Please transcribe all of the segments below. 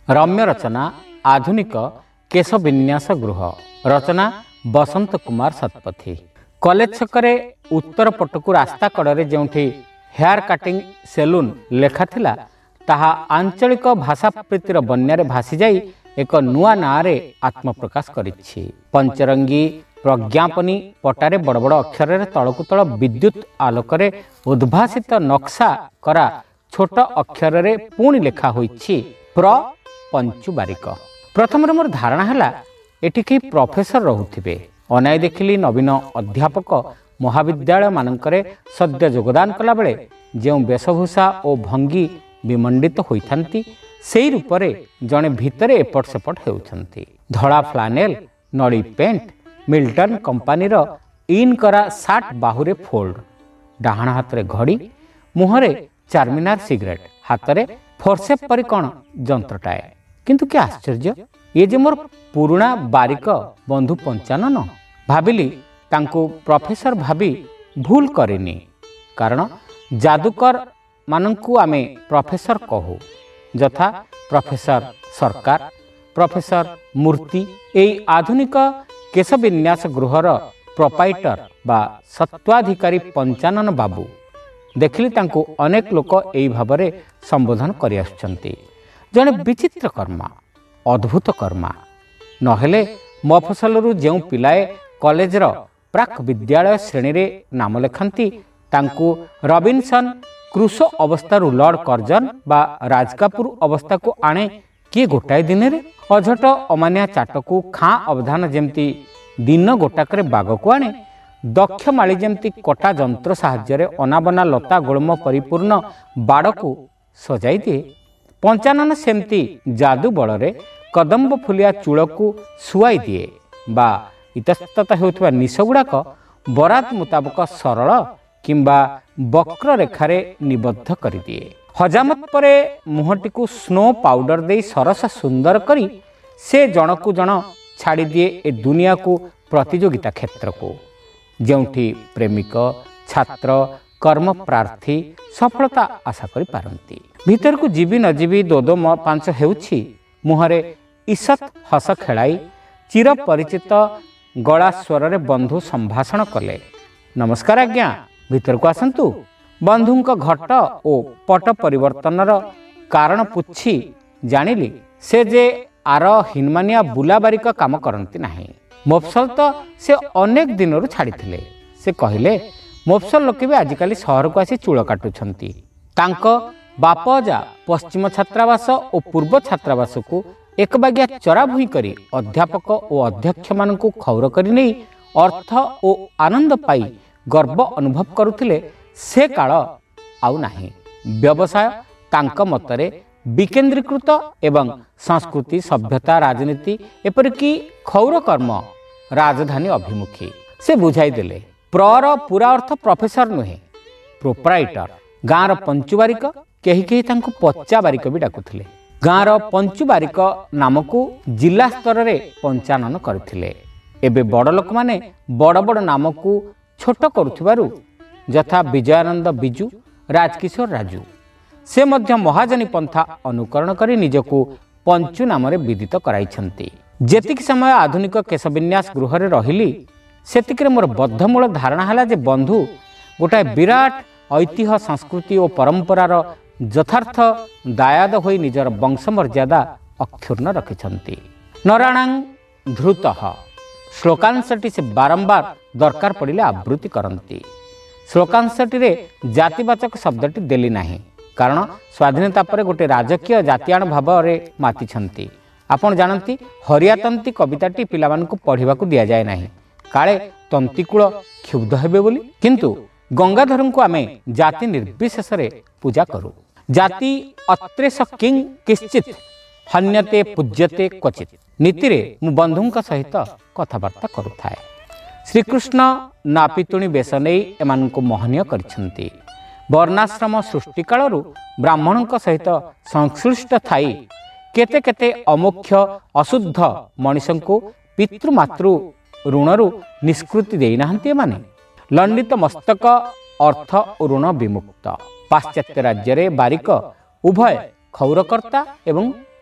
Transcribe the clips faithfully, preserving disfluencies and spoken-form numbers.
रम्य रचना आधुनिक केश विन्यास गृह रचना बसंत कुमार शतपथी। कॉलेज छकरे उत्तर पटकू रास्ता कड़े जो हेयर कटिंग सेलून लेखा थिला ताहा आंचलिक भाषा प्रीतिर बन्यारे भासी जाई एक नुआ नारे आत्मप्रकाश करिछि। पंचरंगी प्रज्ञापनी पटारे बड़ बड़ अक्षर तलकु तल विद्युत आलोकरे उद्भासित नक्शा करा छोट अक्षर पुणी लेखा होइछि प्र पंचु बारिक। प्रथम मोर धारणा है एटी कि प्रोफेसर रहुथिबे। अनाई देखिली नवीन अध्यापक महाविद्यालय मानकरे सद्य योगदान कला बेले जो वेशभूषा और भंगी विमंडित होइथांती सेई रूपरे जणे भितरे एपट सेपट हेउछंती। धड़ा फ्लानेल नड़ी पेंट मिल्टन कंपानी रो इन करा साठ बाहुरे फोल्ड डाहाण हाथ रे घड़ी मुहरे चारमिनार सिगरेट हाथ रे फोरसेप परि कौन जंत्रटाए। किंतु क्या आश्चर्य ये जे मोर पुराणा बारिक बंधु पंचानन भाविली तांको प्रोफेसर भाभी भूल करेनी। कारण जादूकर मानंकु आमे प्रोफेसर कहू यथा प्रोफेसर सरकार प्रोफेसर मूर्ति। एई आधुनिक केश विन्यास गृहर प्रोपाइटर बा सत्वाधिकारी पंचानन बाबू देखिली तांको अनेक लोक एई भाबरे संबोधन करि आछंती। जणे विचित्र कर्मा अद्भुत कर्मा नहेले मफसलरू जेउ पिलाए कॉलेज रो प्राक विद्यालय श्रेणी रे नाम लेखंती तांको रॉबिन्सन क्रूसो अवस्थारू लॉर्ड कर्जन बा राजकापुर अवस्था को आणे किए गोटाए दिन रे अझट अमानिया चाटकू खाँ अवधान जेमती दिन गोटाकरे बाग को आणे दक्ष माली जेमती कटा जंत्र साहाय्य अनाबना लता गोलम परिपूर्ण बाड़ को सजाई दिए। पंचानन सेमती जादू बड़े कदम्ब फुलिया चूल को शुआई दिए बा इतस्तत होउथबा निश गुड़ाक बरात मुताबक सरल किंबा वक्र रेखारे निबद्ध कर दिए। हजामत परे मुहटी को स्नो पाउडर दे सरस सुंदर करी से जनकु जन छाड़ी दिए ए दुनिया को प्रतियोगिता क्षेत्र को जोंठी प्रेमिक छात्र कर्म प्रार्थी सफलता आशा करि पारंती। भीतर को जीवी न जीवी दो दो पांच हेउछि मुहरे ईसत हस खेलाई चिर परिचित गला स्वर रे बंधु संभाषण कले। नमस्कार आज्ञा भीतर को आसंतु। बंधुंक घट ओ पट परिवर्तनर कारण पुछि जानिली से जे आर हिनमानिया बुलाबारिक काम करंती नाही। मोफसल तो से अनेक दिनरू छाड़िथिले। से कहिले मोफसल लोक भी आजिकल सहर को आसी चूल काटुछंती। तांको बाप जा पश्चिम छात्रावास और पूर्व छात्रावास को एक बागिया चरा भूई करी अध्यापक और अध्यक्ष मान को खौर करी नहीं अर्थ और आनंद पाई गर्व अनुभव करुथिले से काल आउ नाही। व्यवसाय तांक मतरे विकेंद्रीकृत एवं संस्कृति सभ्यता राजनीति एपरिकी खौर कर्म राजधानी अभिमुखी। से बुझाई देले प्रर पूरा अर्थ प्रोफेसर नुहे प्रोप्राइटर। गाँर पंचु बारिक कही कही तांको पच्चा बारिक भी डाकुथिले। गाँर पंचु बारिक नाम को जिला स्तर रे पंचानन करथिले। एबे बड़ लोक माने बड़ बड़ नाम को छोट करुथिबारु यथा विजयानंद बिजू राजकिशोर राजू से मध्य महाजनी पंथा अनुकरण करी निजको पंचु नाम रे विदित कराइछंती। जेतिक समय आधुनिक केश विन्यास गृह रे रहिली सेतिक रे मोर बद्धमूल धारणा हला जे बंधु गोटाए विराट ऐतिह्य संस्कृति और परंपरार यथार्थ दायाद होई निजर वंश मर्यादा अक्षुण्ण रखिछंती। नराणां धृतः श्लोकांशटी से बारंबार दरकार पड़िले आवृत्ति करंती। श्लोकांशटी रे जातिवाचक शब्दटी देली नाही कारण स्वाधीनता पर गोटे राजकीय जातीयाण भाव रे मातिछंती। आपण जानती हरियातंती कविताटी पिलामानकु पढ़िबाकु दिया जाय नाही काले तंतीकूल क्षुब्ध हेबे बोली। किंतु गंगाधरंकु आमे जाति निर्विशेष रे पूजा करू। जाति अत्रेश किंग किश्चित हन्यते पूज्यते क्वचित नीति रे मु बंधुंक सहित कथबार्ता करुथाए। श्रीकृष्ण नापितुणी बेश नहीं एमानकु मोहनीय करिछंती। वर्णाश्रम सृष्टि कालरू ब्राह्मणों सहित संश्लिष्ट थाई केते केते अमुख्य अशुद्ध मनीषों को पितृमातृ ऋणरू निष्कृति देनाहांती माने। लंडित मस्तक अर्थ और ऋण विमुक्त। पाश्चात्य राज्य रे बारिक उभय खौरकर्ता एवं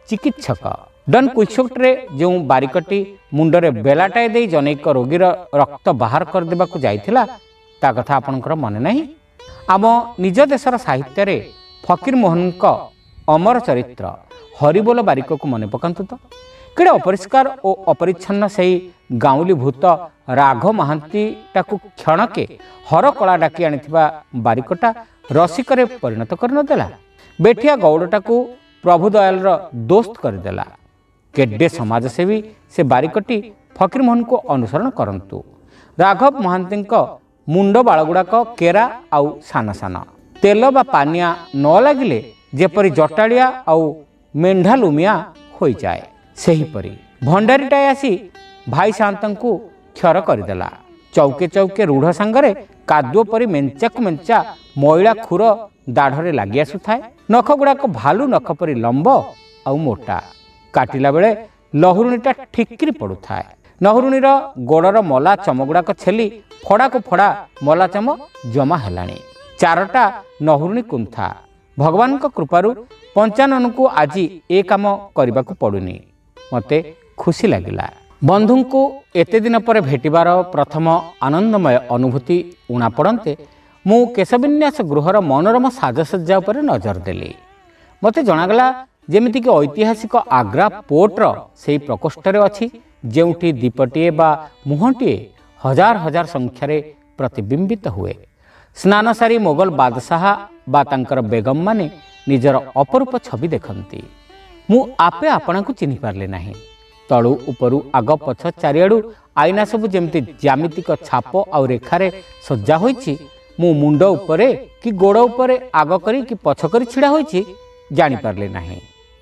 ଚିକିତ୍ସକ। ଡନ୍ କୁଇକ୍ସୋଟ୍ରେ ଯେଉଁ ବାରିକଟି ମୁଣ୍ଡରେ ବେଲାଟାଏ ଦେଇ ଜନୈକ ରୋଗୀର ରକ୍ତ ବାହାର କରିଦେବାକୁ ଯାଇଥିଲା ତା କଥା ଆପଣଙ୍କର ମନେ ନାହିଁ? ଆମ ନିଜ ଦେଶର ସାହିତ୍ୟରେ ଫକୀରମୋହନଙ୍କ ଅମର ଚରିତ୍ର ହରିବୋଲ ବାରିକକୁ ମନେ ପକାନ୍ତୁ ତ। କେଡ଼େ ଅପରିଷ୍କାର ଓ ଅପରିଚ୍ଛନ୍ନ ସେହି ଗାଉଁଲି ଭୂତ ରାଘ ମହାନ୍ତିଟାକୁ କ୍ଷଣକେ ହରକଳା ଡାକି ଆଣିଥିବା ବାରିକଟା ରସିକରେ ପରିଣତ କରିନଦେଲା। ବେଠିଆ ଗୌଡ଼ଟାକୁ ପ୍ରଭୁଦୟାଲର ଦୋସ୍ତ କରିଦେଲା। କେଡ଼େ ସମାଜସେବୀ ସେ ବାରିକଟି ଫକୀରମୋହନକୁ ଅନୁସରଣ କରନ୍ତୁ। ରାଘବ ମହାନ୍ତିଙ୍କ ମୁଣ୍ଡ ବାଳଗୁଡ଼ାକ କେରା ଆଉ ସାନ ସାନ, ତେଲ ବା ପାନିଆ ନ ଲାଗିଲେ ଯେପରି ଜଟାଳିଆ ଆଉ ମେଣ୍ଢାଲୁମିଆ ହୋଇଯାଏ, ସେହିପରି ଭଣ୍ଡାରୀଟାଏ ଆସି ଭାଇ ସାଆନ୍ତଙ୍କୁ କ୍ଷର କରିଦେଲା। ଚୌକେ ଚୌକେ ରୁଢ଼ ସାଙ୍ଗରେ କାଦୁଅ ପରି ମେଞ୍ଚାକୁ ମେଞ୍ଚା ମଇଳା ଖୁର ଦାଢ଼ରେ ଲାଗି ଆସୁଥାଏ। ନଖ ଗୁଡ଼ାକ ଭାଲୁ ନଖ ପରି ଲମ୍ବ ଆଉ ମୋଟା, କାଟିଲା ବେଳେ ଲହୁରୁଣିଟା ଠିକିରି ପଡ଼ୁଥାଏ। ଲହୁରୁଣିର ଗୋଡ଼ର ମଲା ଚମଗୁଡ଼ାକ ଛେଲି ଫଡ଼ାକୁ ଫଡ଼ା ମଲା ଚମ ଜମା ହେଲାଣି। ଚାରଟା ଲହୁରୁଣି କୁନ୍ଥା। ଭଗବାନଙ୍କ କୃପାରୁ ପଞ୍ଚାନନକୁ ଆଜି ଏ କାମ କରିବାକୁ ପଡ଼ୁନି। ମୋତେ ଖୁସି ଲାଗିଲା। ବନ୍ଧୁଙ୍କୁ ଏତେ ଦିନ ପରେ ଭେଟିବାର ପ୍ରଥମ ଆନନ୍ଦମୟ ଅନୁଭୂତି ଉଣା ପଡ଼ନ୍ତେ ମୁଁ କେଶବିନ୍ୟାସ ଗୃହର ମନୋରମ ସାଜସଜ୍ଜା ଉପରେ ନଜର ଦେଲି। ମୋତେ ଜଣାଗଲା ଯେମିତିକି ଐତିହାସିକ ଆଗ୍ରା ପୋର୍ଟର ସେହି ପ୍ରକୋଷ୍ଠରେ ଅଛି ଯେଉଁଠି ଦୀପଟିଏ ବା ମୁହଁଟିଏ ହଜାର ହଜାର ସଂଖ୍ୟାରେ ପ୍ରତିବିମ୍ବିତ ହୁଏ। ସ୍ନାନ ସାରି ମୋଗଲ ବାଦଶାହ ବା ତାଙ୍କର ବେଗମମାନେ ନିଜର ଅପରୂପ ଛବି ଦେଖନ୍ତି। ମୁଁ ଆପେ ଆପଣାକୁ ଚିହ୍ନି ପାରିଲି ନାହିଁ। ତଳୁ ଉପରୁ ଆଗ ପଛ ଚାରିଆଡ଼ୁ ଆଇନା ସବୁ ଯେମିତି ଜ୍ୟାମିତିକ ଛାପ ଆଉ ରେଖାରେ ସଜ୍ଜା ହୋଇଛି। ମୁଁ ମୁଣ୍ଡ ଉପରେ କି ଗୋଡ଼ ଉପରେ ଆଗ କରି କି ପଛ କରି ଛିଡ଼ା ହୋଇଛି ଜାଣିପାରିଲି ନାହିଁ।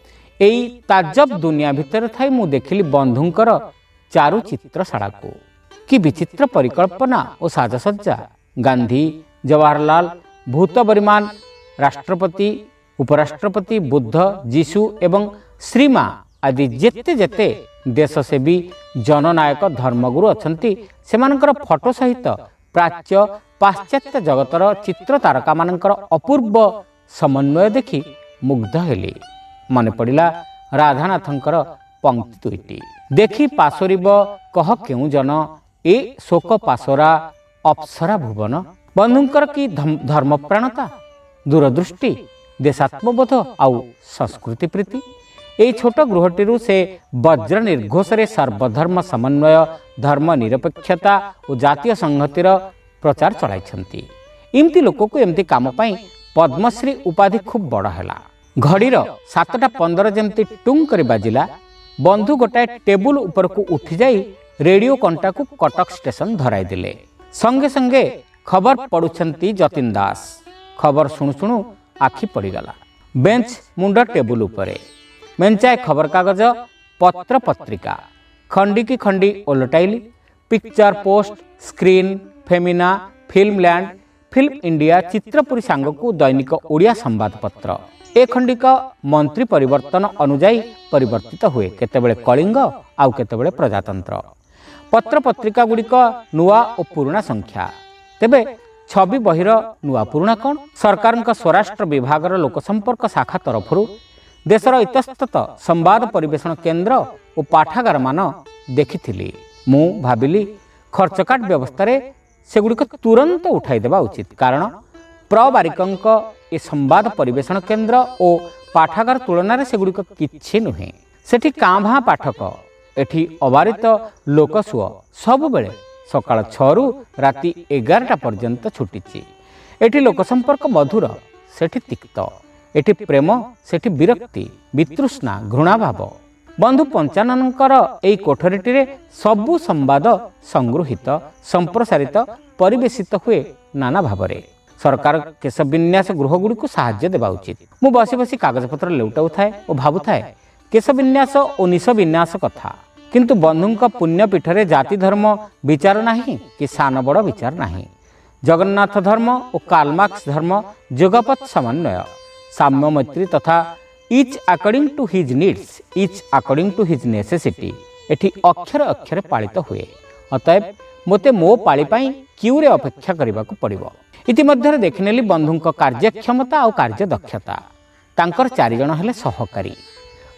ଏଇ ତାଜବ ଦୁନିଆ ଭିତରେ ଥାଇ ମୁଁ ଦେଖିଲି ବନ୍ଧୁଙ୍କର ଚାରୁ ଚିତ୍ରଶାଳାକୁ। କି ବିଚିତ୍ର ପରିକଳ୍ପନା ଓ ସାଜସଜ୍ଜା! ଗାନ୍ଧୀ, ଜବାହରଲାଲ, ଭୂତବରିମାନ, ରାଷ୍ଟ୍ରପତି, ଉପରାଷ୍ଟ୍ରପତି, ବୁଦ୍ଧ, ଯୀଶୁ ଏବଂ ଶ୍ରୀମା ଆଦି ଯେତେ ଯେତେ ଦେଶସେବୀ ଜନନାୟକ ଧର୍ମଗୁରୁ ଅଛନ୍ତି ସେମାନଙ୍କର ଫଟୋ ସହିତ ପ୍ରାଚ୍ୟ ପାଶ୍ଚାତ୍ୟ ଜଗତର ଚିତ୍ର ତାରକାମାନଙ୍କର ଅପୂର୍ବ ସମନ୍ୱୟ ଦେଖି ମୁଗ୍ଧ ହେଲି। ମନେ ପଡ଼ିଲା ରାଧାନାଥଙ୍କର ପଙ୍କ୍ତି ଦୁଇଟି। ଦେଖି ପାଶୋରିବ କହ କେଉଁ ଜନ, ଏ ଶୋକ ପାଶୋରା ଅପ୍ସରା ଭୁବନ। ବନ୍ଧୁଙ୍କର କି ଧର୍ମପ୍ରାଣତା, ଦୂରଦୃଷ୍ଟି, ଦେଶାତ୍ମବୋଧ ଆଉ ସଂସ୍କୃତି ପ୍ରୀତି। ଏହି ଛୋଟ ଗୃହଟିରୁ ସେ ବଜ୍ର ନିର୍ଘୋଷରେ ସର୍ବଧର୍ମ ସମନ୍ୱୟ, ଧର୍ମ ନିରପେକ୍ଷତା ଓ ଜାତୀୟ ସଂହତିର ପ୍ରଚାର ଚଳାଇଛନ୍ତି। ଏମିତି ଲୋକକୁ ଏମିତି କାମ ପାଇଁ ପଦ୍ମଶ୍ରୀ ଉପାଧି ଖୁବ୍ ବଡ଼ ହେଲା। ଘଡ଼ିର ସାତଟା ପନ୍ଦର ଯେମିତି ଟୁଙ୍ଗ କରି ବାଜିଲା, ବନ୍ଧୁ ଗୋଟାଏ ଟେବୁଲ ଉପରକୁ ଉଠିଯାଇ ରେଡ଼ିଓ କଣ୍ଟାକୁ କଟକ ଷ୍ଟେସନ ଧରାଇ ଦେଲେ। ସଙ୍ଗେ ସଙ୍ଗେ ଖବର ପଢ଼ୁଛନ୍ତି ଯତୀନ ଦାସ। ଖବର ଶୁଣୁ ଶୁଣୁ ଆଖି ପଡ଼ିଗଲା। ବେଞ୍ଚ ମୁଣ୍ଡ ଟେବୁଲ ଉପରେ ମେଞ୍ଚାଏ ଖବରକାଗଜ, ପତ୍ର ପତ୍ରିକା ଖଣ୍ଡିକି ଖଣ୍ଡି ଓଲଟାଇଲି। Picture Post, Screen, Femina, Filmland, Film India, Chitrapuri ସାଙ୍ଗକୁ ଦୈନିକ ଓଡ଼ିଆ ସମ୍ବାଦପତ୍ର। ଏ ଖଣ୍ଡିକ ମନ୍ତ୍ରୀ ପରିବର୍ତ୍ତନ ଅନୁଯାୟୀ ପରିବର୍ତ୍ତିତ ହୁଏ, କେତେବେଳେ କଳିଙ୍ଗ ଆଉ କେତେବେଳେ ପ୍ରଜାତନ୍ତ୍ର। ପତ୍ରପତ୍ରିକା ଗୁଡ଼ିକ ନୂଆ ଓ ପୁରୁଣା ସଂଖ୍ୟା। ତେବେ ଛବି ବହିର ନୂଆ ପୁରୁଣା କ'ଣ? ସରକାରଙ୍କ ସ୍ୱରାଷ୍ଟ୍ର ବିଭାଗର ଲୋକସମ୍ପର୍କ ଶାଖା ତରଫରୁ ଦେଶର ଇତସ୍ତତ ସମ୍ବାଦ ପରିବେଷଣ କେନ୍ଦ୍ର ଓ ପାଠାଗାରମାନ ଦେଖିଥିଲି। ମୁଁ ଭାବିଲି ଖର୍ଚ୍ଚକାଟ ବ୍ୟବସ୍ଥାରେ ସେଗୁଡ଼ିକ ତୁରନ୍ତ ଉଠାଇ ଦେବା ଉଚିତ, କାରଣ ପ୍ରବାରିକଙ୍କ ଏ ସମ୍ବାଦ ପରିବେଷଣ କେନ୍ଦ୍ର ଓ ପାଠାଗାର ତୁଳନାରେ ସେଗୁଡ଼ିକ କିଛି ନୁହେଁ। ସେଠି କାଁ ଭାଁ ପାଠକ, ଏଠି ଅବାରିତ ଲୋକସୁଅ ସବୁବେଳେ ସକାଳ ଛଅରୁ ରାତି ଏଗାରଟା ପର୍ଯ୍ୟନ୍ତ ଛୁଟିଛି। ଏଠି ଲୋକସମ୍ପର୍କ ମଧୁର, ସେଠି ତିକ୍ତ। ଏଠି ପ୍ରେମ, ସେଠି ବିରକ୍ତି, ବିତୃଷ୍ଣା, ଘୃଣାଭାବ। ବନ୍ଧୁ ପଞ୍ଚାନନଙ୍କର ଏହି କୋଠରୀଟିରେ ସବୁ ସମ୍ବାଦ ସଂଗୃହୀତ, ସମ୍ପ୍ରସାରିତ, ପରିବେଶିତ ହୁଏ ନାନା ଭାବରେ। ସରକାର କେଶବିନ୍ୟାସ ଗୃହଗୁଡ଼ିକୁ ସାହାଯ୍ୟ ଦେବା ଉଚିତ। ମୁଁ ବସି ବସି କାଗଜପତ୍ର ଲେଉଟାଉଥାଏ ଓ ଭାବୁଥାଏ କେଶବିନ୍ୟାସ ଓ ନିଶବିନ୍ୟାସ କଥା। କିନ୍ତୁ ବନ୍ଧୁଙ୍କ ପୁଣ୍ୟପୀଠରେ ଜାତି ଧର୍ମ ବିଚାର ନାହିଁ କି ସାନ ବଡ଼ ବିଚାର ନାହିଁ। ଜଗନ୍ନାଥ ଧର୍ମ ଓ କାଲମାର୍କ୍ସ ଧର୍ମ ଯୁଗପଥ ସମନ୍ୱୟ, ସାମ୍ୟ ମୈତ୍ରୀ ତଥା each according to his needs, each according to his necessity ଏଠି ଅକ୍ଷରେ ଅକ୍ଷରେ ପାଳିତ ହୁଏ। ଅତଏବ ମୋତେ ମୋ ପାଳି ପାଇଁ କ୍ୟୁରେ ଅପେକ୍ଷା କରିବାକୁ ପଡ଼ିବ। ଇତିମଧ୍ୟରେ ଦେଖିନେଲି ବନ୍ଧୁଙ୍କ କାର୍ଯ୍ୟକ୍ଷମତା ଆଉ କାର୍ଯ୍ୟଦକ୍ଷତା। ତାଙ୍କର ଚାରିଜଣ ହେଲେ ସହକାରୀ।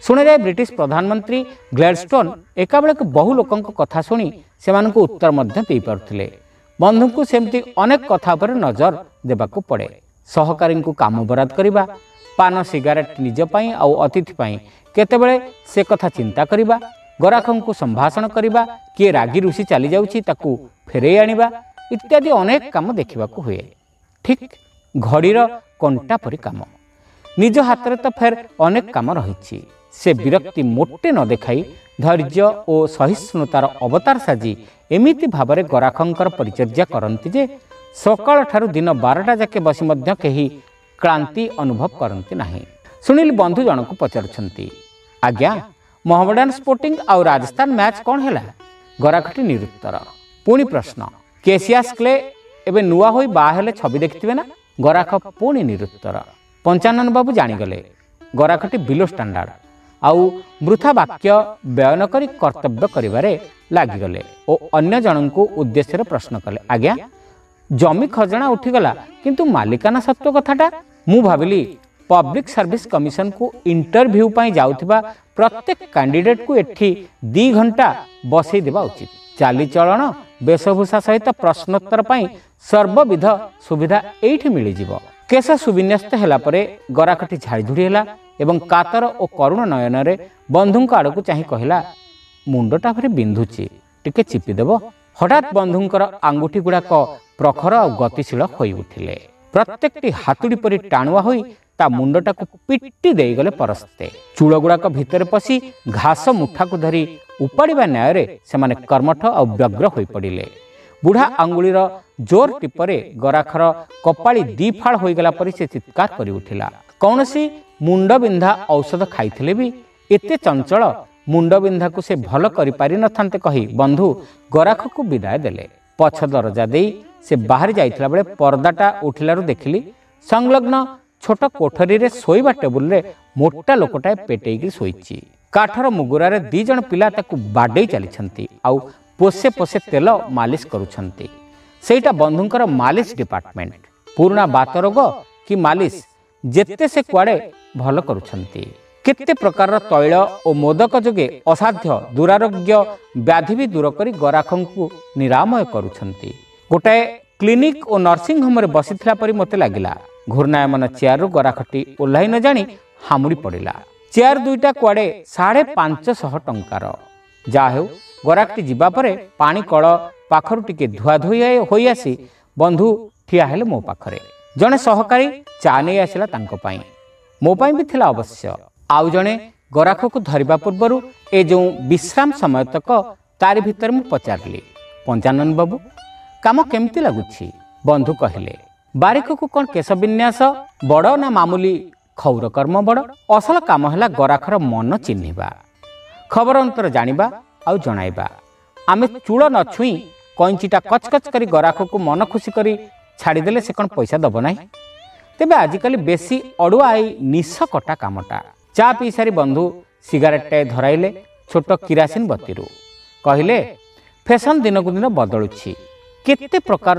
शुणाए ब्रिटिश प्रधानमंत्री ग्लैडस्टोन एका बेलक बहु लोकों कथा शुणी से उत्तर दे पारुथिले। बंधु को सेमती अनेक कथा पर नजर देबाकू पड़े। सहकारी को काम बराद करवा, पान सिगारेट निजपाई आउ अतिथि केतेबेले से कथा चिंता करवा, गराखों को संभाषण करवा, किए रागी रुषि चली जाउछि ताकू फेरे आनिबा इत्यादि अनेक काम देखा हुए। ठीक घड़ीर कंटा परी काम निज हाथ में तो फेर अनेक काम रही। से विरक्ति मोटे न देखाई धैर्य और सहिष्णुतार अवतार साजी एमिति भाव में गराखंकर परिचर्या करती जे सकाळ ठारू दिन बारटा जाके बसी मध्य केही क्लांति अनुभव करती नाही। सुनील बंधु जनक पचारुछंती, आज्ञा मोहम्मडन स्पोर्टिंग आउ राजस्थान मैच कौन है? गराखटी निरुत्तर। पुणी प्रश्न, केसियास क्ले एबे नुआ होई बाहेले छवि देखिथिबे ना? गराख पुणी निरुत्तर। पंचानन बाबू जानीगले गराखटी बिलो स्टैंडर्ड आउ वृथा वाक्य व्यय न करी कर्तव्य करिवारे लागिगले और अन्य जन को उद्देश्य प्रश्न कले, आज्ञा जमी खजना उठीगला किंतु मालिकाना सत्व कथाटा? मु भाविली पब्लिक सर्विस कमिशन को इंटरव्यू पाई जाउथिबा प्रत्येक कैंडिडेट को एठी दी घंटा बसई देबा उचित। चालीचलन वेशभूषा सहित प्रश्नोत्तर पाई सर्वविध सुविधा एठी मिली जिवो। केश सुविन्यस्त होला परे गराखटी झाड़ीझुड़ी ହେଲା एवं कातर और करुण नयन रे बंधुंक आड़कू चाही कहला, मुंडटा भारी बिंधुची, टिके चिपी देव। हठात बंधुंकर आंगुठी गुड़ाक प्रखर और गतिशील होई उठिले। प्रत्येकटी हातुड़ी परी टाणुआ होई ता मुंडटाकू पिट्टी देई गले परस्ते। चूड़ गुड़ाक भितर पसी घास मुठा को धरी उपाड़िबा न्याय सेमाने कर्मठ और व्यग्र होई पड़िले। बुढ़ा आंगुलीर जोर टिपरे गराखर कपाड़ी दी फाड़ होईगला परी से चित्कार करी उठिला। कौनसी मुंडबिंधा औषध खाइथिले भी एते चंचल मुंडबिंधा को से भल करि पारि नथांते कही बंधु गराख को विदाय देले। पछ दरजा देई से बाहर जाइथिला बेले पर्दाटा उठिलारु देखिली संलग्न छोट कोठरी रे सोईबा टेबुल रे मोटा लोकटाए पेटेइकी सोईची। काठर मुगुरारे दी जण पिला ताकू बाडे चली छंती आउ पोसे पोसे तेल मालिश करुछंती। सेटा बंधुंकर मालिश डिपार्टमेंट। पुराना बात रोग कि मालिश जेते से कुआड़े भल करुछंती। केते प्रकार तैल और मोदक जोगे असाध्य दुरारोग्य व्याधि भी दूर करी गराखंकु निरामय करुछंती। गोटाए क्लिनिक और नर्सिंग होम रे बसिथिला परी मते लागिला। घूर्णायमान चेयर रु गराखटी ओल्हाई न जानी हामुड़ी पड़िला। चेयर दुईटा कुआड़े साढ़े पांच शह टंकार। जा हेउ गराखटी जीवा परे पानी कल पाखरु टिके धुआ धोई होई आसी बंधु ठिया हेले मो पाखरे। जने सहकारी चा नहीं आसिला तांको पाई, मो पाई भी थिला अवश्य। आउ जने गराख को धरिबा पूर्वरु ए जो विश्राम समय तक तारि भितर मु पचारली, पंचानन बाबू काम केमती लगुछि? बंधु कहले, बारिक को कौन केश विन्यास बड़ ना मामूली खौर कर्म बड़? असल काम है गराखर मन चिन्हिबा, खबर अंतर जानिबा आउ जणाइबा। आमे चूड़ न छुई कैंचीटा कचकच करी गराख को मन खुशी करी छाड़ीदेले से कौन पैसा दब ना? तेबे आजिकाली बेसी अड़ुआ आई निश कटा कामटा। चा पी सारी बंधु सिगारेटाए धराइले छोट किरासिन बतीरू। कहले, फैशन दिन को दिन बदलुछि, केते प्रकार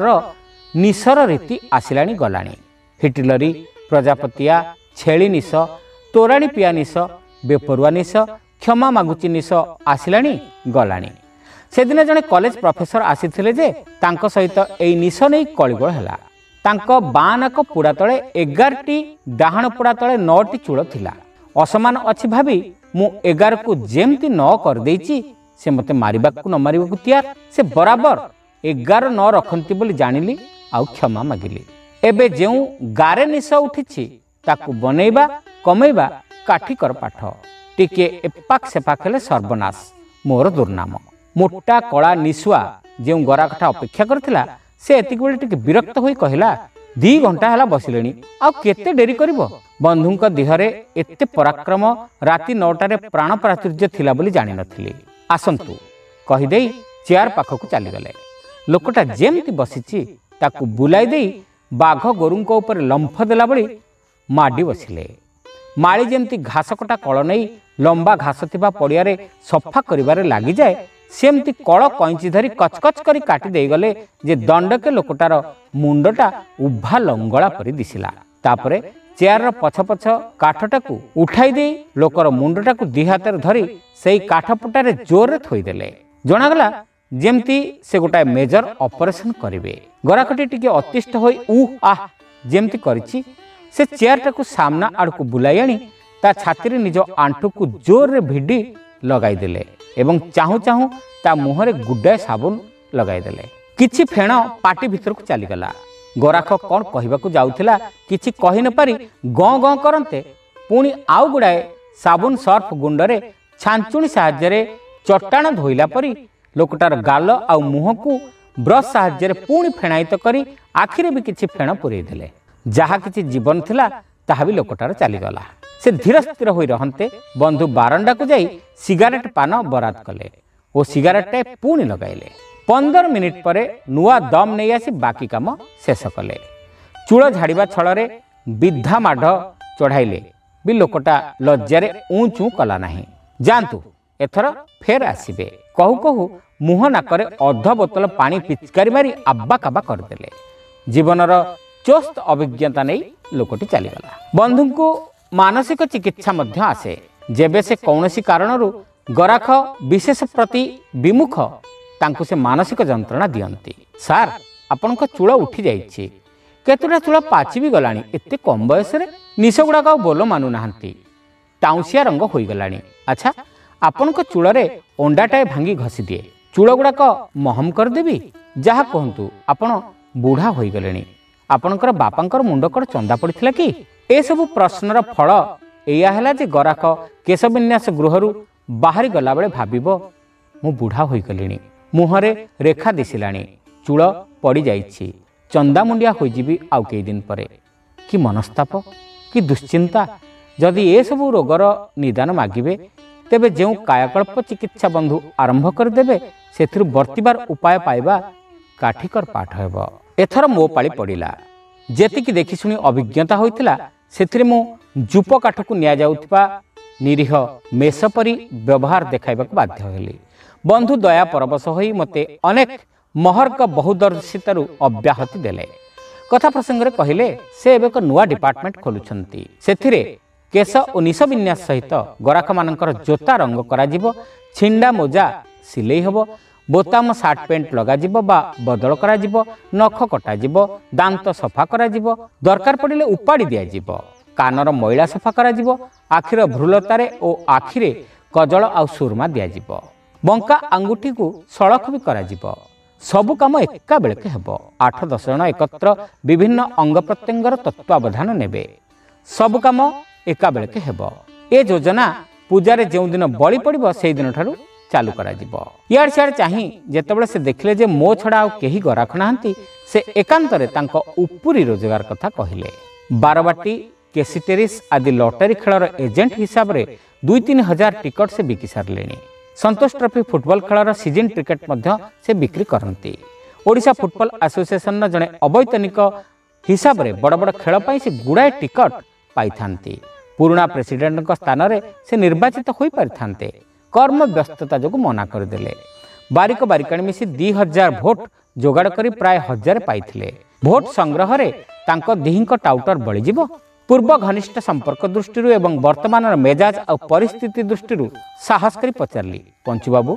निशर रीति आसिलानी गलानी। हिटलरी, प्रजापतिया, छेली निश, तोराणी पिया निश, बेपरुआ निश, क्षमा मागुची निश आसिलानी गलानी। सेदिन जने कॉलेज प्रोफेसर आसीथिले जे तांको सहित एई निश नै कଳିगोळ हैला। तांको बाँ नाक पुड़ा तले एगार टी डाहाण पुड़ा तले नौ टी चूड़ थिला। असमान अछि भाबी मु एगार को जेमती नौ कर देइची से मते मारिबाकू न मारिबाकू तैयार। से बराबर एगार नौ रखंती बोली जानिली आउ क्षमा मागिली। एबे जेउ गारे निश उठिछि ताकू बनेइबा कमेइबा काठीकर पाठ। टिके एपाक सेपाक हेले सर्वनाश, मोर दुर्नाम। मोटा कला निशुआ जो गराखटा अपेक्षा करथिला से एतिक बेले टिके विरक्त होई कहला, दी घंटा हला बसिलेनी आ केते डेरी करिवो? बंधुंक देहरे एते पराक्रम राति नौटा रे प्राण प्राचुर्य थिला बोली जानि नथिली। आसंतु कहि देई चेयर पाखकु चली गले। लोकटा जेमती बसिछि ताकू बुलाई देई बाघ गोरुंक ऊपर लंफ देला बली माडी बसिले। माली जेमती घास कटा कळ नै लंबा घास थिबा पड़ियारे सफा करिबारे लागि जाए सेमती कळ कैंची धरी कचकच करी काटी देई गले जे दंडके लोकटार मुंडटा उभा लंगळा परी दिसिला। तापरे ଚେୟାରର ପଛ ପଛ କାଠଟାକୁ ଉଠାଇ ଦେଇ ଲୋକର ମୁଣ୍ଡଟାକୁ ଦି ହାତରେ ଧରି ସେଇ କାଠ ପଟାରେ ଜୋରରେ ଥୋଇଦେଲେ। ଜଣାଗଲା ଯେମିତି ସେ ଗୋଟାଏ ମେଜର ଅପରେସନ କରିବେ। ଗରାଖଟି ଟିକେ ଅତିଷ୍ଠ ହୋଇ ଉ ଆହ ଯେମିତି କରିଛି ସେ ଚେୟାରଟାକୁ ସାମ୍ନା ଆଡ଼କୁ ବୁଲାଇ ଆଣି ତା ଛାତିରେ ନିଜ ଆଣ୍ଠୁକୁ ଜୋରରେ ଭିଡ଼ି ଲଗାଇଦେଲେ ଏବଂ ଚାହୁଁ ଚାହୁଁ ତା ମୁହଁରେ ଗୁଡ଼ାଏ ସାବୁନ ଲଗାଇଦେଲେ। କିଛି ଫେଣ ପାଟି ଭିତରକୁ ଚାଲିଗଲା। ଗରାଖ କ'ଣ କହିବାକୁ ଯାଉଥିଲା କିଛି କହି ନପାରି ଗଁ ଗଁ କରନ୍ତେ ପୁଣି ଆଉ ଗୁଡ଼ାଏ ସାବୁନ ସର୍ଫ ଗୁଣ୍ଡରେ ଛାଞ୍ଚୁଣି ସାହାଯ୍ୟରେ ଚଟାଣ ଧୋଇଲା ପରି ଲୋକଟାର ଗାଲ ଆଉ ମୁହଁକୁ ବ୍ରଶ ସାହାଯ୍ୟରେ ପୁଣି ଫେଣାୟିତ କରି ଆଖିରେ ବି କିଛି ଫେଣ ପୂରେଇ ଦେଲେ। ଯାହା କିଛି ଜୀବନ ଥିଲା ତାହା ବି ଲୋକଟାର ଚାଲିଗଲା। ସେ ଧୀର ସ୍ଥିର ହୋଇ ରହନ୍ତେ ବନ୍ଧୁ ବାରଣ୍ଡାକୁ ଯାଇ ସିଗାରେଟ ପାନ ବରାଦ କଲେ ଓ ସିଗାରେଟଟେ ପୁଣି ଲଗାଇଲେ। ପନ୍ଦର ମିନିଟ୍ ପରେ ନୂଆ ଦମ୍ ନେଇ ଆସି ବାକି କାମ ଶେଷ କଲେ। ଚୂଳ ଝାଡ଼ିବା ଛଳରେ ବିଧା ମାଢ଼ ଚଢ଼ାଇଲେ ବି ଲୋକଟା ଲଜ୍ଜାରେ ଉଁ ଚୁଁ କଲା ନାହିଁ। ଯାଆନ୍ତୁ ଏଥର ଫେର ଆସିବେ କହୁ କହୁ ମୁହଁ ନାକରେ ଅଧ ବୋତଲ ପାଣି ପିଚକାରି ମାରି ଆବା କାବା କରିଦେଲେ। ଜୀବନର ଚୋସ୍ତ ଅଭିଜ୍ଞତା ନେଇ ଲୋକଟି ଚାଲିଗଲା। ବନ୍ଧୁଙ୍କୁ ମାନସିକ ଚିକିତ୍ସା ମଧ୍ୟ ଆସେ। ଯେବେ ସେ କୌଣସି କାରଣରୁ ଗରାଖ ବିଶେଷ ପ୍ରତି ବିମୁଖ ତାଙ୍କୁ ସେ ମାନସିକ ଯନ୍ତ୍ରଣା ଦିଅନ୍ତି। ସାର୍ ଆପଣଙ୍କ ଚୂଳ ଉଠି ଯାଇଛି, କେତୋଟା ଚୂଳ ପାଚି ବି ଗଲାଣି, ଏତେ କମ୍ ବୟସରେ ନିଶ ଗୁଡ଼ାକ ଆଉ ବୋଲ ମାନୁନାହାନ୍ତି, ଟାଉଁସିଆ ରଙ୍ଗ ହୋଇଗଲାଣି। ଆଚ୍ଛା ଆପଣଙ୍କ ଚୂଳରେ ଅଣ୍ଡାଟାଏ ଭାଙ୍ଗି ଘଷି ଦିଏ, ଚୂଳ ଗୁଡ଼ାକ ମହମ କରିଦେବି? ଯାହା କୁହନ୍ତୁ ଆପଣ ବୁଢ଼ା ହୋଇଗଲେଣି, ଆପଣଙ୍କର ବାପାଙ୍କର ମୁଣ୍ଡ କଡ଼ ଚନ୍ଦା ପଡ଼ିଥିଲା କି? ଏସବୁ ପ୍ରଶ୍ନର ଫଳ ଏଇଆ ହେଲା ଯେ ଗରାଖ କେଶବିନ୍ୟାସ ଗୃହରୁ ବାହାରି ଗଲାବେଳେ ଭାବିବ ମୁଁ ବୁଢ଼ା ହୋଇଗଲିଣି, ମୁହଁରେ ରେଖା ଦିଶିଲାଣି, ଚୂଳ ପଡ଼ିଯାଇଛି, ଚନ୍ଦାମୁଣ୍ଡିଆ ହୋଇଯିବି ଆଉ କେଇଦିନ ପରେ। କି ମନସ୍ତାପ, କି ଦୁଶ୍ଚିନ୍ତା! ଯଦି ଏସବୁ ରୋଗର ନିଦାନ ମାଗିବେ ତେବେ ଯେଉଁ କାୟାକଳ୍ପ ଚିକିତ୍ସା ବନ୍ଧୁ ଆରମ୍ଭ କରିଦେବେ ସେଥିରୁ ବର୍ତ୍ତିବାର ଉପାୟ ପାଇବା କାଠିକର ପାଠ ହେବ। ଏଥର ମୋ ପାଳି ପଡ଼ିଲା। ଯେତିକି ଦେଖିଶୁଣି ଅଭିଜ୍ଞତା ହୋଇଥିଲା ସେଥିରେ ମୁଁ ଜୁପ କାଠକୁ ନିଆଯାଉଥିବା ନିରୀହ ମେଷ ପରି ବ୍ୟବହାର ଦେଖାଇବାକୁ ବାଧ୍ୟ ହେଲି। ବନ୍ଧୁ ଦୟା ପରବଶ ହୋଇ ମୋତେ ଅନେକ ମହର୍ଗ ବହୁଦର୍ଶିତାରୁ ଅବ୍ୟାହତି ଦେଲେ। କଥା ପ୍ରସଙ୍ଗରେ କହିଲେ ସେ ଏବେ ଏକ ନୂଆ ଡିପାର୍ଟମେଣ୍ଟ ଖୋଲୁଛନ୍ତି, ସେଥିରେ କେଶ ଓ ନିଶ ବିନ୍ୟାସ ସହିତ ଗରାଖମାନଙ୍କର ଜୋତା ରଙ୍ଗ କରାଯିବ, ଛିଣ୍ଡା ମୋଜା ସିଲେଇ ହେବ, ବୋତାମ ସାର୍ଟ ପ୍ୟାଣ୍ଟ ଲଗାଯିବ ବା ବଦଳ କରାଯିବ, ନଖ କଟାଯିବ, ଦାନ୍ତ ସଫା କରାଯିବ, ଦରକାର ପଡ଼ିଲେ ଉପାଡ଼ି ଦିଆଯିବ, କାନର ମଇଳା ସଫା କରାଯିବ, ଆଖିର ଭ୍ରୁଲତାରେ ଓ ଆଖିରେ କଜଳ ଆଉ ସୁରମା ଦିଆଯିବ, ବଙ୍କା ଆଙ୍ଗୁଠିକୁ ସଳଖ ବି କରାଯିବ। ସବୁ କାମ ଏକା ବେଳକେ ହେବ। ଆଠ ଦଶ ଜଣ ଏକତ୍ର ବିଭିନ୍ନ ଅଙ୍ଗ ପ୍ରତ୍ୟଙ୍ଗର ତତ୍ତ୍ୱାବଧାନ ନେବେ। ସବୁ କାମ ଏକା ବେଳକେ ହେବ। ଏ ଯୋଜନା ପୂଜାରେ ଯେଉଁଦିନ ବଳି ପଡ଼ିବ ସେଇଦିନଠାରୁ ଚାଲୁ କରାଯିବ। ଇଆଡ଼େ ସିଆଡ଼େ ଚାହିଁ ଯେତେବେଳେ ସେ ଦେଖିଲେ ଯେ ମୋ ଛଡ଼ା ଆଉ କେହି ଗରାଖ ନାହାନ୍ତି, ସେ ଏକାନ୍ତରେ ତାଙ୍କ ଉପୁରି ରୋଜଗାର କଥା କହିଲେ। ବାରବାଟୀ, କେସିଟେରିସ୍ ଆଦି ଲଟେରୀ ଖେଳର ଏଜେଣ୍ଟ ହିସାବରେ ଦୁଇ ତିନି ହଜାର ଟିକଟ ସେ ବିକି ସାରିଲେଣି। ସନ୍ତୋଷ ଟ୍ରଫି ଫୁଟବଲ ଖେଳର ସିଜନ୍ ଟିକେଟ୍ ମଧ୍ୟ ସେ ବିକ୍ରି କରନ୍ତି। ଓଡ଼ିଶା ଫୁଟବଲ ଆସୋସିଏସନର ଜଣେ ଅବୈତନିକ ହିସାବରେ ବଡ଼ ବଡ଼ ଖେଳ ପାଇଁ ସେ ଗୁଡ଼ାଏ ଟିକଟ ପାଇଥାନ୍ତି। ପୁରୁଣା ପ୍ରେସିଡେଣ୍ଟଙ୍କ ସ୍ଥାନରେ ସେ ନିର୍ବାଚିତ ହୋଇପାରିଥାନ୍ତେ, କର୍ମ ବ୍ୟସ୍ତତା ଯୋଗୁଁ ମନା କରିଦେଲେ। ବାରିକ ବାରିକାଣୀ ମିଶି ଦୁଇ ହଜାର ଭୋଟ ଯୋଗାଡ଼ କରି ପ୍ରାୟ ହଜାରେ ପାଇଥିଲେ। ଭୋଟ ସଂଗ୍ରହରେ ତାଙ୍କ ଦିହିଙ୍କ ଟାଉଟର ବଳିଯିବ? ପୂର୍ବ ଘନିଷ୍ଠ ସମ୍ପର୍କ ଦୃଷ୍ଟିରୁ ଏବଂ ବର୍ତ୍ତମାନର ମେଜାଜ ଆଉ ପରିସ୍ଥିତି ଦୃଷ୍ଟିରୁ ସାହସ କରି ପଚାରିଲି, ପଞ୍ଚୁବାବୁ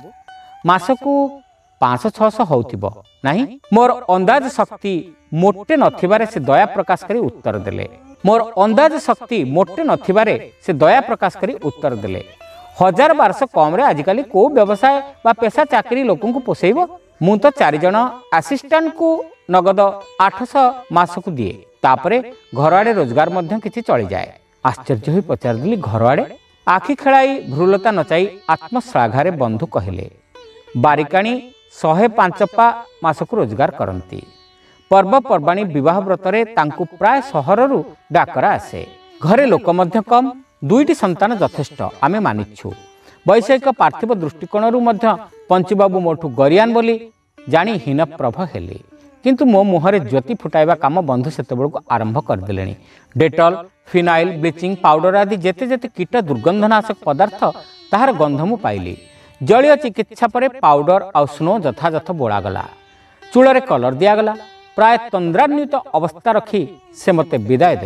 ମାସକୁ ପାଞ୍ଚଶହ ଛଅଶହ ହେଉଥିବ ନାହିଁ? ମୋର ଅନ୍ଦାଜ ଶକ୍ତି ମୋଟେ ନଥିବାରେ ସେ ଦୟା ପ୍ରକାଶ କରି ଉତ୍ତର ଦେଲେ ମୋର ଅନ୍ଦାଜ ଶକ୍ତି ମୋଟେ ନଥିବାରେ ସେ ଦୟା ପ୍ରକାଶ କରି ଉତ୍ତର ଦେଲେ ହଜାର ବାରଶହ କମ୍ରେ ଆଜିକାଲି କେଉଁ ବ୍ୟବସାୟ ବା ପେଶା ଚାକିରି ଲୋକଙ୍କୁ ପୋଷେଇବ? ମୁଁ ତ ଚାରିଜଣ ଆସିଷ୍ଟାଣ୍ଟକୁ ନଗଦ ଆଠଶହ ମାସକୁ ଦିଏ, ତାପରେ ଘର ଆଡ଼େ ରୋଜଗାର ମଧ୍ୟ କିଛି ଚଳିଯାଏ। ଆଶ୍ଚର୍ଯ୍ୟ ହୋଇ ପଚାରିଦେଲି, ଘର ଆଡ଼େ? ଆଖି ଖେଳାଇ ଭ୍ରୁଲତା ନଚାଇ ଆତ୍ମଶ୍ଳାଘାରେ ବନ୍ଧୁ କହିଲେ, ବାରିକାଣୀ ଶହେ ପାଞ୍ଚପା ମାସକୁ ରୋଜଗାର କରନ୍ତି। ପର୍ବପର୍ବାଣୀ ବିବାହ ବ୍ରତରେ ତାଙ୍କୁ ପ୍ରାୟ ସହରରୁ ଡାକରା ଆସେ। ଘରେ ଲୋକ ମଧ୍ୟ କମ୍, ଦୁଇଟି ସନ୍ତାନ ଯଥେଷ୍ଟ ଆମେ ମାନିଛୁ। ବୈଷୟିକ ପାର୍ଥିବ ଦୃଷ୍ଟିକୋଣରୁ ମଧ୍ୟ ପଞ୍ଚୁବାବୁ ମୋଠୁ ଗରିଆନ ବୋଲି ଜାଣି ହୀନପ୍ରଭ ହେଲି। କିନ୍ତୁ ମୋ ମୁହଁରେ ଜ୍ୟୋତି ଫୁଟାଇବା କାମ ବନ୍ଧୁ ସେତେବେଳକୁ ଆରମ୍ଭ କରିଦେଲେଣି। ଡେଟଲ, ଫିନାଇଲ, ବ୍ଲିଚିଂ ପାଉଡର ଆଦି ଯେତେ ଯେତେ କୀଟ ଦୁର୍ଗନ୍ଧନାଶକ ପଦାର୍ଥ ତାହାର ଗନ୍ଧ ମୁଁ ପାଇଲି। ଜଳୀୟ ଚିକିତ୍ସା ପରେ ପାଉଡର ଆଉ ସ୍ନୋ ଯଥାଯଥ ବୋଳାଗଲା, ଚୂଳରେ କଲର ଦିଆଗଲା। ପ୍ରାୟ ତନ୍ଦ୍ରାନ୍ୱିତ ଅବସ୍ଥା ରଖି ସେ ମୋତେ ବିଦାୟ ଦେଲେ।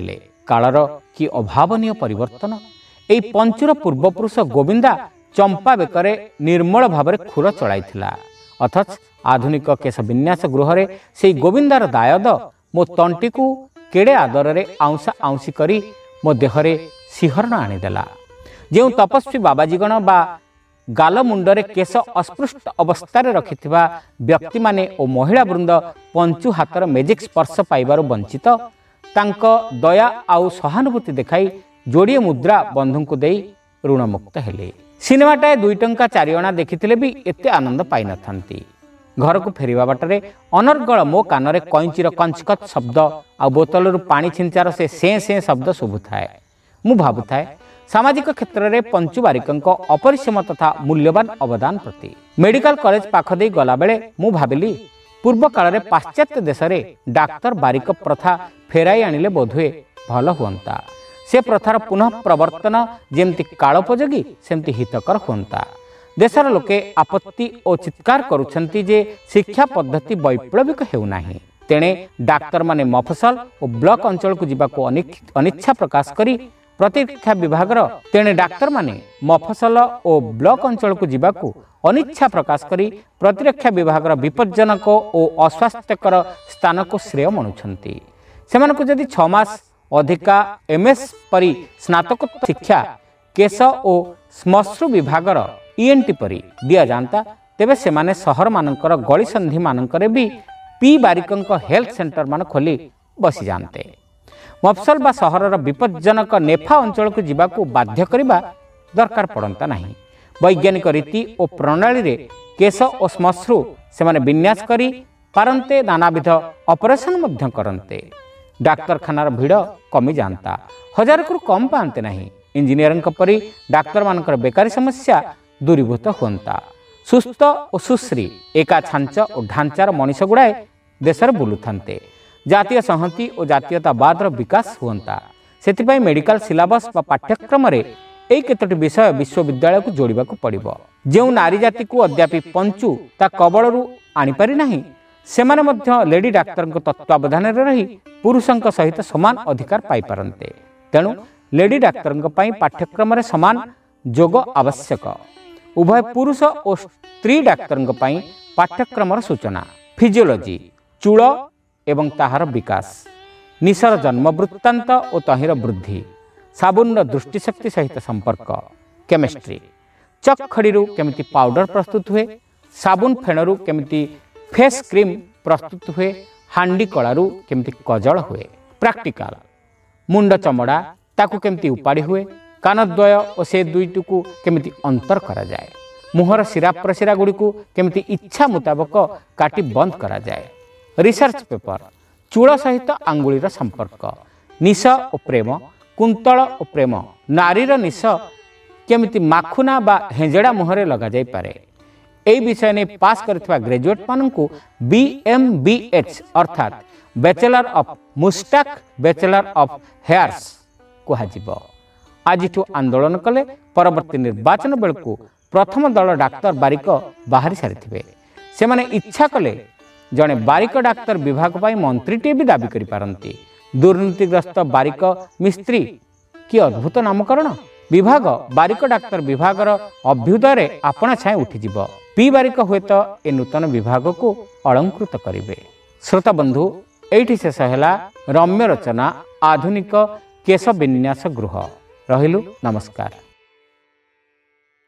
कालर कि अभावनीय परिवर्तन। एई पंचुर पूर्वपुरुष गोविंदा चंपा बेकरे निर्मल भाव खुर चलाइथिला अथच आधुनिक केश विन्यास गृह से गोविंदार दायद मो तंटी को केड़े आदर में आउंसा आउंसी करी मो देहरे शिहरण आनीदेला। जो तपस्वी बाबाजीगण बा गाल मुंडरे केश अस्पृष्ट अवस्था रखिथिबा व्यक्ति माने और महिला वृंद पंचु हाथर मेजिक स्पर्श पाइबारु वंचित तांक दया आउ सहानुभूति देखाई जोड़िए मुद्रा बंधु को दे ऋणमुक्त हेले। सिनेमाटाए दुई टंका चारि अणा देखिथिले भी एते आनंद पाई नथांती। घर को फेरिबा बाटरे अनर्गल मो कानरे कईंचीर कंचकत शब्द आ बोतलरू पानी छिंचार से से से शब्द शुभुथाए। मु भाबुथाए सामाजिक क्षेत्र में पंचु बारिकंक अपरिसीम तथा मूल्यवान अवदान प्रति। मेडिकल कॉलेज पाख दे गला बेले मु भाबिली पूर्व काल में पाश्चात्य देश में डाक्तर बारिक प्रथा फेराई आनिले बोधुए भल हुअंता। से प्रथार पुनः प्रवर्तन जेमती कालोपयोगी सेमती हितकर हुअंता। देशर लोके आपत्ति और चित्कार करुछंती जे शिक्षा पद्धति वैप्लविक हेउनाही। तेणे डाक्तर माने मफसल और ब्लॉक अंचल को जीवाको अनिच्छा प्रकाश करी प्रतिरक्षा विभाग तेणे डाक्तर माने मफसल और ब्लॉक अंचल को जीवाको अनिच्छा प्रकाश करी प्रतिरक्षा विभाग विपज्जनक और अस्वास्थ्यकर स्थान को श्रेय मनुछंती। सेमानकु जदि छह मास अधिका एमएस परी स्नातकोत्तर शिक्षा केश और श्मश्रु विभाग ईएनटी परी दिया जाता तेबे सेमाने सहर मानकर गली संधि मानकर भी पी बारिकंक हेल्थ सेंटर मान खोली बसी जानते। मफसल बा सहरर विपज्जनक नेफा अंचल को जीवाकू बाध्य करिबा दरकार पड़ता नहीं। वैज्ञानिक रीति और प्रणाली रे केश और श्मश्रु सेमाने विन्यास करी पारंते नानाविध ऑपरेशन मध्य करंते। डाक्तरखानार भीड़ कमी जानता हजार को कम पाते नहीं। इंजीनियरिंग परी डाक्तर मानकर बेकारी समस्या दूरीभूत हुअंता। सुस्थ और सुश्री एका छांच और ढांचार मनीष गुड़ाए देशर बुलुथान्ते। जातीय संहति और जातीयतावाद विकास हुअंता। सेतिपाई मेडिकल सिलेबस बा पाठ्यक्रम रे एई केतोटी विषय विश्वविद्यालय को जोड़िबा को पड़िबो। जो नारी जाति को अद्यापि पंचु ता कबळरू आनी पारि नाही सेमाने मध्य लेडी डाक्तर तत्वावधान रही पुरुषों सहित समान अधिकार पाई पारंते। तेणु लेडी डाक्तर पाठ्यक्रम रे समान जोग आवश्यक। उभय पुरुष और स्त्री डाक्तर पाठ्यक्रम सूचना फिजियोलॉजी चूल एवं ताहार विकास निशर जन्म वृत्तांत और तहिर वृद्धि साबुन दृष्टिशक्ति सहित संपर्क केमिस्ट्री चक खड़ीरू केमिति पाउडर प्रस्तुत हुए साबुन फेणरू केमिति फेस क्रीम प्रस्तुत हुए हांडी कलारू केमिति कजल हुए प्रैक्टिकल मुंड चमड़ा ताकू केमिति उपाड़ी हुए कानद्वय और से दुईटी को केमिति अंतर करा जाए मुहर शिरा प्रशिरा गुड़ी को केमिति इच्छा मुताबक काटी बंद करा जाए। रिसर्च पेपर चूड़ सहित आंगुलीर संपर्क निश और प्रेम कुंतल और प्रेम नारीर निश केमिति माखुना बा हेंजेड़ा मुहरे लगा जाई पारे। एई विषय ने पास करथिबा ग्रेजुएट माननकु बी एम बी एच अर्थात bachelor of moustache bachelor of hairs कुहाजिबो। आज आंदोलन कले परवर्ती निर्वाचन बेलू प्रथम दल डाक्तर बारिक बाहरी सारी से माने इच्छा कले जड़े बारिक डाक्तर विभाग पाई मंत्रीटे भी दाबी करि पारंती। दुर्नीतिग्रस्त बारिक मिस्त्री कि अद्भुत नामकरण। विभाग बारिक डाक्तर विभाग अभ्युदय आपणा छाए उठिजिब। पी बारिक हुए तो ए नूतन विभाग को अलंकृत करिवे। श्रोता बंधु एठी शेष हैला रम्य रचना आधुनिक केश विन्यास गृह। रहिलु नमस्कार।